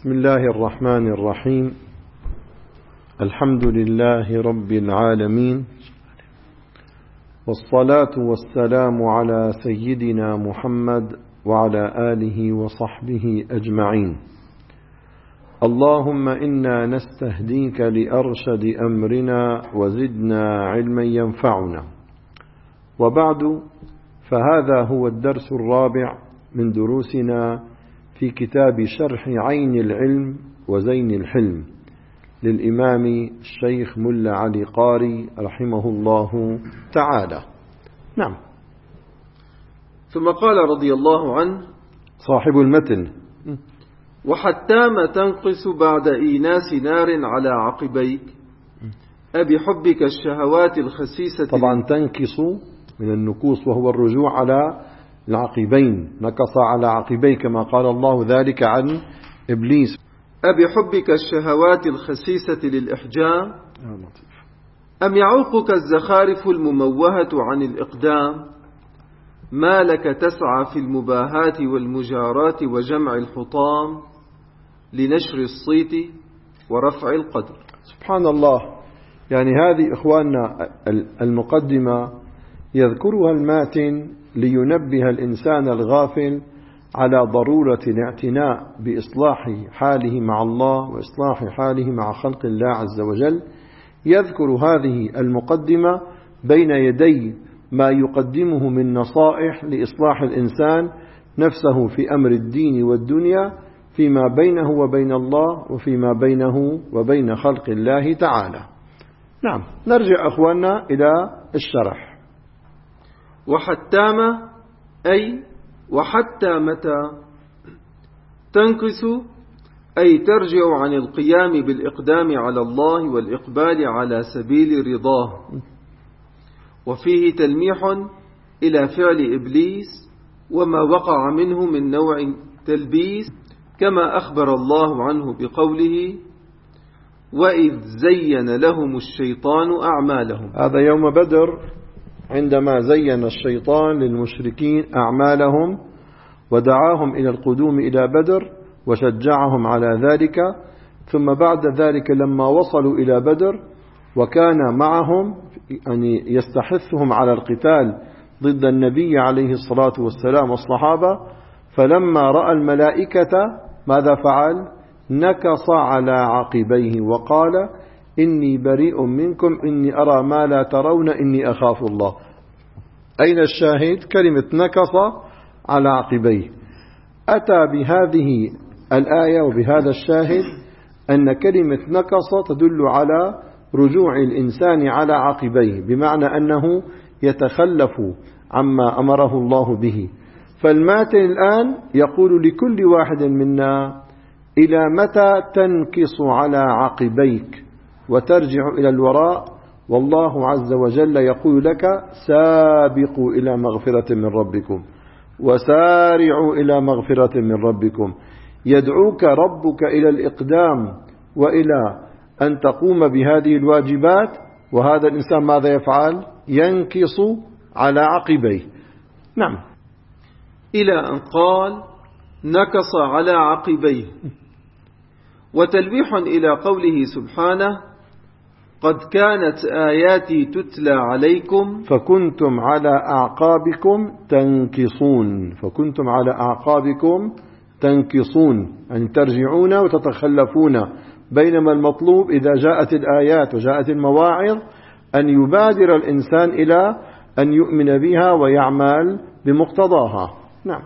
بسم الله الرحمن الرحيم. الحمد لله رب العالمين، والصلاة والسلام على سيدنا محمد وعلى آله وصحبه أجمعين. اللهم إنا نستهديك لأرشد أمرنا وزدنا علما ينفعنا. وبعد، فهذا هو الدرس الرابع من دروسنا في كتاب شرح عين العلم وزين الحلم للإمام الشيخ ملا علي قاري رحمه الله تعالى. نعم. ثم قال رضي الله عنه صاحب المتن: وحتام تنقص بعد إيناس نار على عقبيك أبحبك الشهوات الخسيسة. طبعا تنكص من النكوص، وهو الرجوع على العقبين، نكص على عقبيه كما قال الله ذلك عن إبليس. أبحبك الشهوات الخسيسة للإحجام أم يعوقك الزخارف المموهة عن الإقدام؟ ما لك تسعى في المباهات والمجارات وجمع الحطام لنشر الصيت ورفع القدر. سبحان الله. يعني هذه إخواننا المقدمة يذكرها الماتن لينبه الإنسان الغافل على ضرورة الاعتناء بإصلاح حاله مع الله وإصلاح حاله مع خلق الله عز وجل. يذكر هذه المقدمة بين يدي ما يقدمه من نصائح لإصلاح الإنسان نفسه في أمر الدين والدنيا، فيما بينه وبين الله وفيما بينه وبين خلق الله تعالى. نعم، نرجع أخواننا إلى الشرح. وحتام أي وحتى متى تنكس أي ترجع عن القيام بالإقدام على الله والإقبال على سبيل رضاه. وفيه تلميح إلى فعل إبليس وما وقع منه من نوع تلبيس، كما أخبر الله عنه بقوله: وإذ زين لهم الشيطان أعمالهم. هذا يوم بدر، عندما زين الشيطان للمشركين أعمالهم ودعاهم إلى القدوم إلى بدر وشجعهم على ذلك. ثم بعد ذلك لما وصلوا إلى بدر وكان معهم يعني يستحثهم على القتال ضد النبي عليه الصلاة والسلام والصحابة، فلما رأى الملائكة ماذا فعل؟ نكص على عقبيه وقال: إني بريء منكم إني أرى ما لا ترون إني أخاف الله. أين الشاهد؟ كلمة نكص على عقبيه. أتى بهذه الآية وبهذا الشاهد أن كلمة نكص تدل على رجوع الإنسان على عقبيه، بمعنى أنه يتخلف عما أمره الله به. فالماتن الآن يقول لكل واحد منا: إلى متى تنكص على عقبيك وترجع إلى الوراء؟ والله عز وجل يقول لك: سابقوا إلى مغفرة من ربكم وسارعوا إلى مغفرة من ربكم. يدعوك ربك إلى الإقدام وإلى أن تقوم بهذه الواجبات، وهذا الإنسان ماذا يفعل؟ ينكص على عقبيه. نعم. إلى أن قال: نكص على عقبيه. وتلويح إلى قوله سبحانه: قد كانت آياتي تتلى عليكم فكنتم على أعقابكم تنكصون. فكنتم على أعقابكم تنكصون، يعني ترجعون وتتخلفون. بينما المطلوب إذا جاءت الآيات وجاءت المواعظ أن يبادر الإنسان إلى أن يؤمن بها ويعمل بمقتضاها. نعم.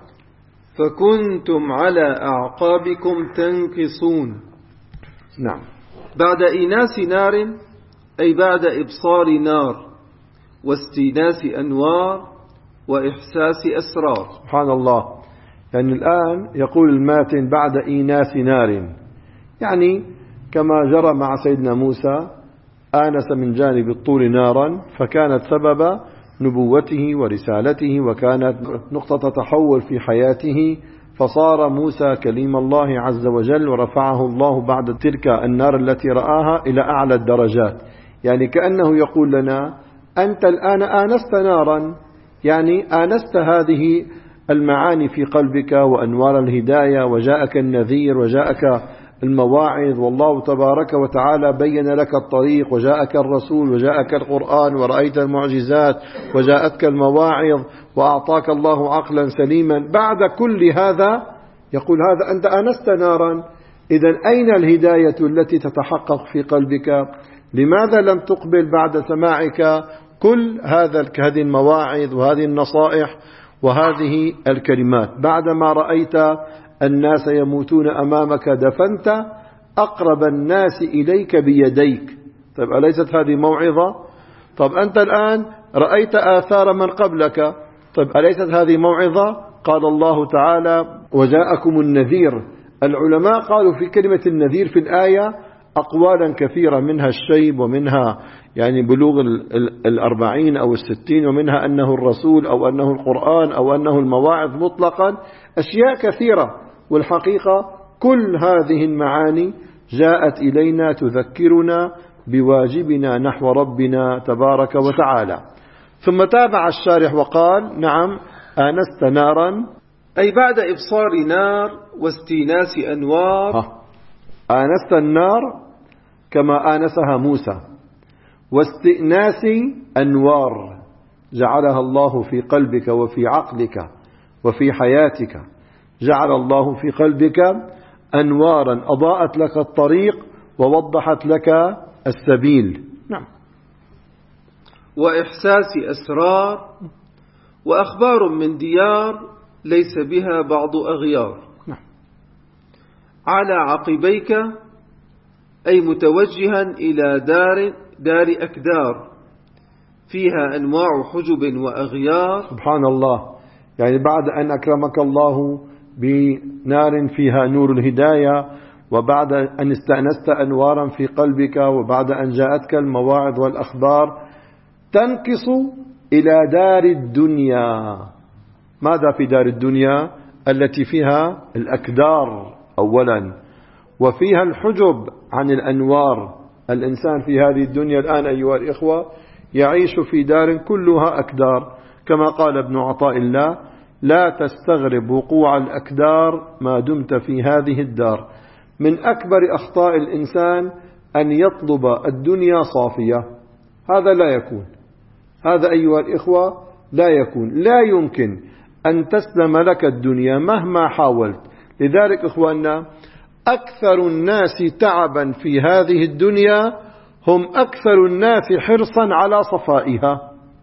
فكنتم على أعقابكم تنكصون. نعم. بعد إيناس نار أي بعد إبصار نار واستيناس أنوار وإحساس أسرار. سبحان الله. يعني الآن يقول الماتن بعد إيناس نار، يعني كما جرى مع سيدنا موسى، آنس من جانب الطور نارا فكانت سبب نبوته ورسالته وكانت نقطة تحول في حياته، فصار موسى كليم الله عز وجل ورفعه الله بعد تلك النار التي رآها إلى أعلى الدرجات. يعني كأنه يقول لنا: أنت الآن آنست نارا، يعني آنست هذه المعاني في قلبك وأنوار الهداية، وجاءك النذير وجاءك المواعظ، والله تبارك وتعالى بين لك الطريق، وجاءك الرسول وجاءك القرآن ورأيت المعجزات وجاءتك المواعظ وأعطاك الله عقلا سليما، بعد كل هذا يقول هذا أنت آنست نارا. إذن أين الهداية التي تتحقق في قلبك؟ لماذا لم تقبل بعد سماعك كل هذه المواعظ وهذه النصائح وهذه الكلمات؟ بعدما رأيت الناس يموتون أمامك دفنت أقرب الناس إليك بيديك. طيب أليست هذه موعظة؟ طب أنت الآن رأيت آثار من قبلك، طيب أليست هذه موعظة؟ قال الله تعالى وجاءكم النذير. العلماء قالوا في كلمة النذير في الآية أقوالا كثيرة، منها الشيب ومنها يعني بلوغ 40 أو 60، ومنها أنه الرسول أو أنه القرآن أو أنه المواعظ مطلقا، أشياء كثيرة. والحقيقة كل هذه المعاني جاءت إلينا تذكرنا بواجبنا نحو ربنا تبارك وتعالى. ثم تابع الشارح وقال نعم آنست نارا، أي بعد إبصار نار واستيناس أنوار. آنست النار كما آنسها موسى، واستئناس أنوار جعلها الله في قلبك وفي عقلك وفي حياتك. جعل الله في قلبك أنوارا أضاءت لك الطريق ووضحت لك السبيل. نعم. وإحساس أسرار وأخبار من ديار ليس بها بعض أغيار. نعم. على عقبيك أي متوجها إلى دار أكدار فيها أنواع حجب وأغيار. سبحان الله، يعني بعد أن أكرمك الله بنار فيها نور الهداية، وبعد أن استأنست أنوارا في قلبك، وبعد أن جاءتك المواعظ والأخبار، تنقص إلى دار الدنيا. ماذا في دار الدنيا؟ التي فيها الأكدار أولا، وفيها الحجب عن الأنوار. الإنسان في هذه الدنيا الآن أيها الإخوة يعيش في دار كلها أكدار، كما قال ابن عطاء الله لا تستغرب وقوع الأكدار ما دمت في هذه الدار. من أكبر أخطاء الإنسان أن يطلب الدنيا صافية، هذا لا يكون، هذا أيها الإخوة لا يكون، لا يمكن أن تسلم لك الدنيا مهما حاولت. لذلك إخواننا أكثر الناس تعبا في هذه الدنيا هم أكثر الناس حرصا على صفائها.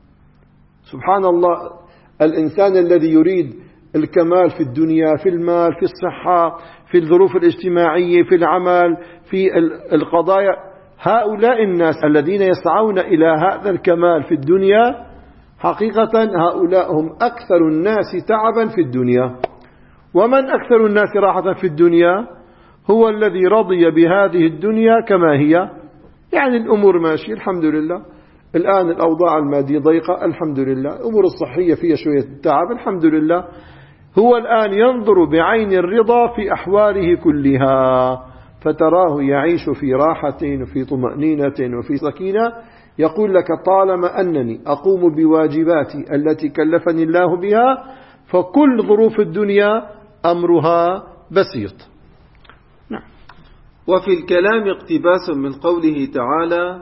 سبحان الله، الإنسان الذي يريد الكمال في الدنيا، في المال، في الصحة، في الظروف الاجتماعية، في العمل، في القضايا، هؤلاء الناس الذين يسعون إلى هذا الكمال في الدنيا حقيقة هؤلاء هم أكثر الناس تعبا في الدنيا. ومن أكثر الناس راحة في الدنيا؟ هو الذي رضي بهذه الدنيا كما هي، يعني الأمور ماشية الحمد لله، الآن الأوضاع المادية ضيقة الحمد لله، الأمور الصحية فيها شوية تعب الحمد لله. هو الآن ينظر بعين الرضا في أحواله كلها، فتراه يعيش في راحة وفي طمأنينة وفي سكينة، يقول لك طالما أنني أقوم بواجباتي التي كلفني الله بها فكل ظروف الدنيا أمرها بسيط. نعم. وفي الكلام اقتباس من قوله تعالى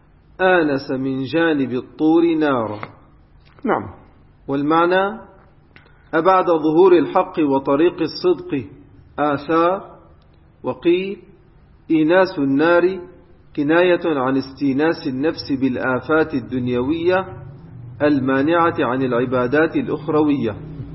آنس من جانب الطور نارا. نعم. والمعنى أبعد ظهور الحق وطريق الصدق آثار. وقيل إيناس النار كناية عن استيناس النفس بالآفات الدنيوية المانعة عن العبادات الأخروية.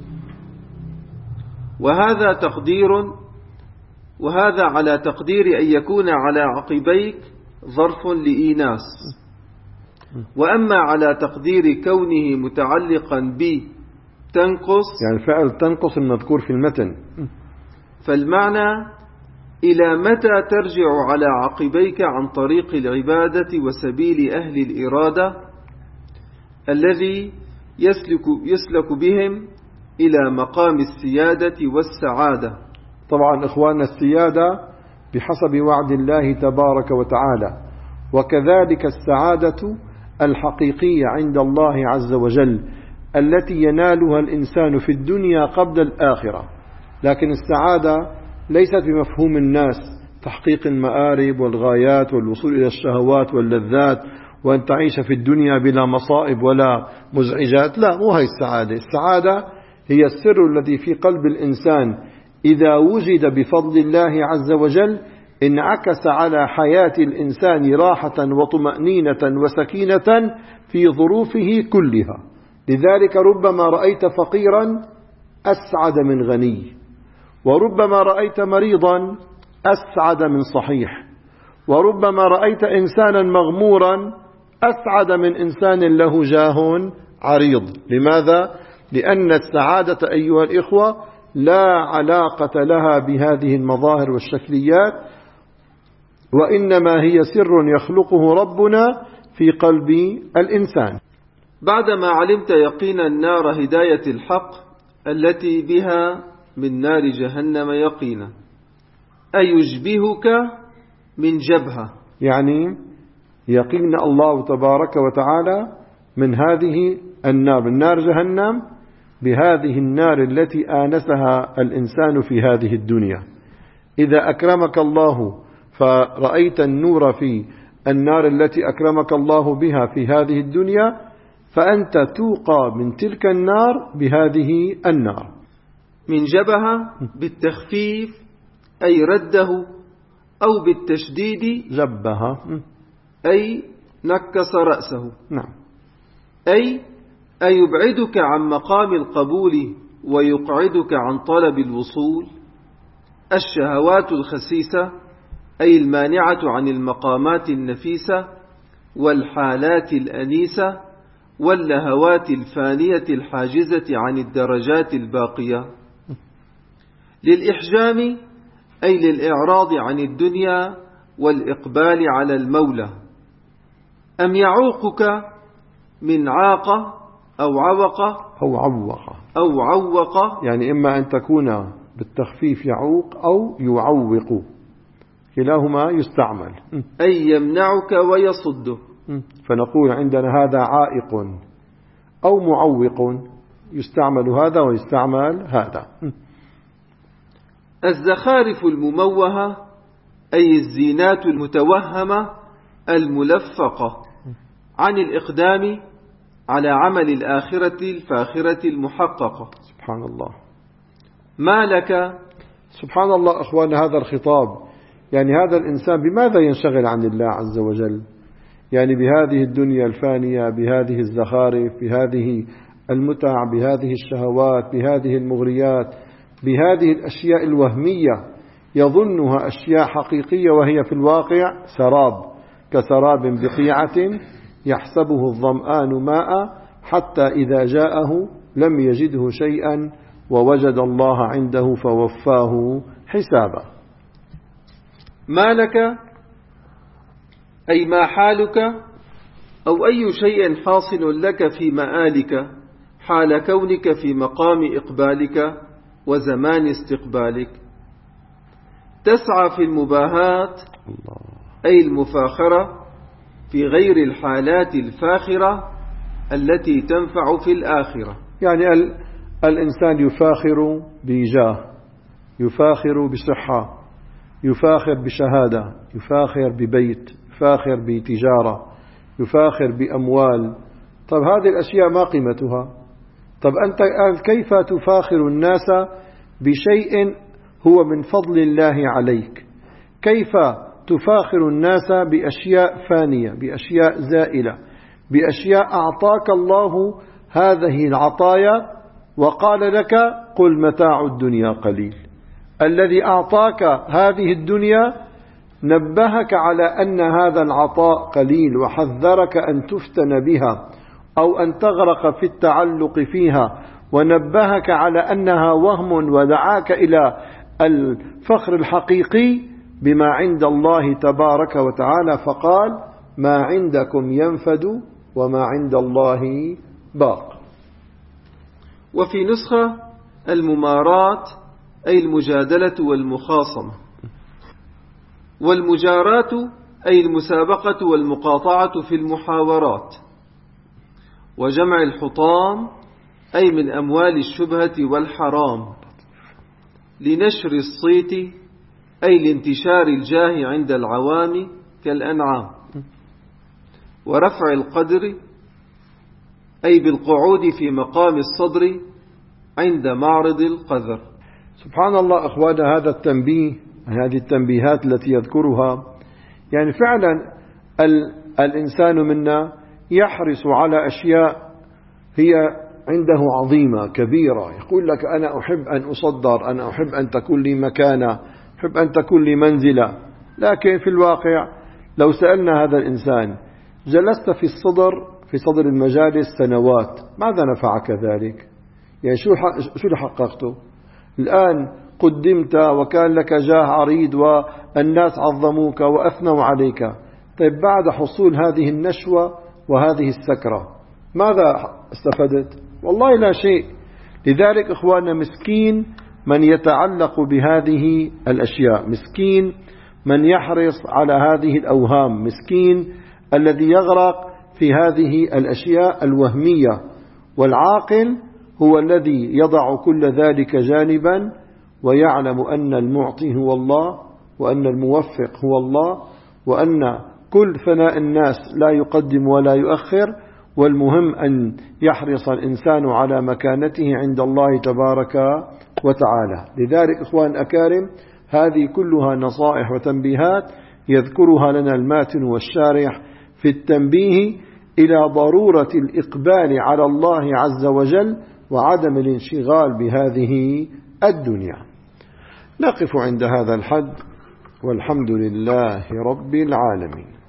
وهذا على تقدير أن يكون على عقبيك ظرف لإيناس. وأما على تقدير كونه متعلقا بتنقص، يعني فعل تنقص المذكور في المتن، فالمعنى إلى متى ترجع على عقبيك عن طريق العبادة وسبيل أهل الإرادة الذي يسلك بهم إلى مقام السيادة والسعادة. طبعا إخواننا السيادة بحسب وعد الله تبارك وتعالى، وكذلك السعادة الحقيقية عند الله عز وجل التي ينالها الإنسان في الدنيا قبل الآخرة. لكن السعادة ليست بمفهوم الناس، تحقيق المآرب والغايات والوصول إلى الشهوات واللذات، وأن تعيش في الدنيا بلا مصائب ولا مزعجات. لا، مو هي السعادة. السعادة هي السر الذي في قلب الإنسان إذا وجد بفضل الله عز وجل انعكس على حياة الإنسان راحة وطمأنينة وسكينة في ظروفه كلها. لذلك ربما رأيت فقيرا أسعد من غني، وربما رأيت مريضا أسعد من صحيح، وربما رأيت إنسانا مغمورا أسعد من إنسان له جاه عريض. لماذا؟ لأن السعادة أيها الإخوة لا علاقة لها بهذه المظاهر والشكليات، وإنما هي سر يخلقه ربنا في قلب الإنسان. بعدما علمت يقين النار هداية الحق التي بها من نار جهنم يقينا، أيشبهك من جبهة، يعني يقين الله تبارك وتعالى من هذه النار، من نار جهنم، بهذه النار التي آنسها الإنسان في هذه الدنيا. إذا أكرمك الله فرأيت النور في النار التي أكرمك الله بها في هذه الدنيا، فأنت توقى من تلك النار بهذه النار. من جبهة بالتخفيف أي رده، أو بالتشديد جبها أي نكس رأسه. نعم. أي يبعدك عن مقام القبول ويقعدك عن طلب الوصول. الشهوات الخسيسة أي المانعة عن المقامات النفيسة والحالات الأنيسة واللهوات الفانية الحاجزة عن الدرجات الباقية. للإحجام أي للإعراض عن الدنيا والإقبال على المولى. أم يعوقك من عاقة أو عوقة أو عوق، يعني إما أن تكون بالتخفيف يعوق أو يعوق، كلاهما يستعمل. أي يمنعك ويصدك. فنقول عندنا هذا عائق أو معوق، يستعمل هذا ويستعمل هذا. الزخارف المموهة أي الزينات المتوهمة الملفقة عن الإقدام على عمل الآخرة الفاخرة المحققة. سبحان الله. ما لك. سبحان الله. أخوان، هذا الخطاب يعني هذا الإنسان بماذا ينشغل عن الله عز وجل؟ يعني بهذه الدنيا الفانية، بهذه الزخارف، بهذه المتع، بهذه الشهوات، بهذه المغريات، بهذه الأشياء الوهمية يظنها أشياء حقيقية وهي في الواقع سراب، كسراب بقيعة يحسبه الظمآن ماء حتى إذا جاءه لم يجده شيئا ووجد الله عنده فوفاه حسابا. ما لك أي ما حالك، أو أي شيء حاصل لك في مآلك حال كونك في مقام إقبالك وزمان استقبالك. تسعى في المباهات أي المفاخرة في غير الحالات الفاخرة التي تنفع في الآخرة. يعني الإنسان يفاخر بجاه، يفاخر بصحة، يفاخر بشهادة، يفاخر ببيت، يفاخر بتجارة، يفاخر بأموال. طب هذه الأشياء ما قيمتها؟ طب أنت كيف تفاخر الناس بشيء هو من فضل الله عليك؟ كيف تفاخر الناس بأشياء فانية، بأشياء زائلة، بأشياء أعطاك الله هذه العطايا وقال لك قل متاع الدنيا قليل؟ الذي أعطاك هذه الدنيا نبهك على أن هذا العطاء قليل، وحذرك أن تفتن بها أو أن تغرق في التعلق فيها، ونبهك على أنها وهم، ودعاك إلى الفخر الحقيقي بما عند الله تبارك وتعالى، فقال ما عندكم ينفد وما عند الله باق. وفي نسخة الممارات أي المجادلة والمخاصمة. والمجارات أي المسابقة والمقاطعة في المحاورات. وجمع الحطام أي من أموال الشبهة والحرام. لنشر الصيت أي لانتشار الجاه عند العوام كالأنعام. ورفع القدر أي بالقعود في مقام الصدر عند معرض القذر. سبحان الله أخوانا، هذا التنبيه، هذه التنبيهات التي يذكرها، يعني فعلا الإنسان منا يحرص على أشياء هي عنده عظيمة كبيرة، يقول لك أنا أحب أن أصدر، أنا أحب أن تكون لي مكانة، أحب أن تكون لي منزلة. لكن في الواقع لو سألنا هذا الإنسان جلست في صدر المجالس سنوات، ماذا نفعك ذلك؟ يعني شو حققته؟ الآن قدمت وكان لك جاه عريض والناس عظموك وأثنوا عليك، طيب بعد حصول هذه النشوة وهذه السكرة ماذا استفدت؟ والله لا شيء. لذلك إخواننا، مسكين من يتعلق بهذه الأشياء، مسكين من يحرص على هذه الأوهام، مسكين الذي يغرق في هذه الأشياء الوهمية. والعاقل هو الذي يضع كل ذلك جانبا ويعلم أن المعطي هو الله، وأن الموفق هو الله، وأن كل ثناء الناس لا يقدم ولا يؤخر، والمهم أن يحرص الإنسان على مكانته عند الله تبارك وتعالى. لذلك إخوان الأكارم، هذه كلها نصائح وتنبيهات يذكرها لنا الماتن والشارح في التنبيه إلى ضرورة الإقبال على الله عز وجل وعدم الانشغال بهذه الدنيا. نقف عند هذا الحد، والحمد لله رب العالمين.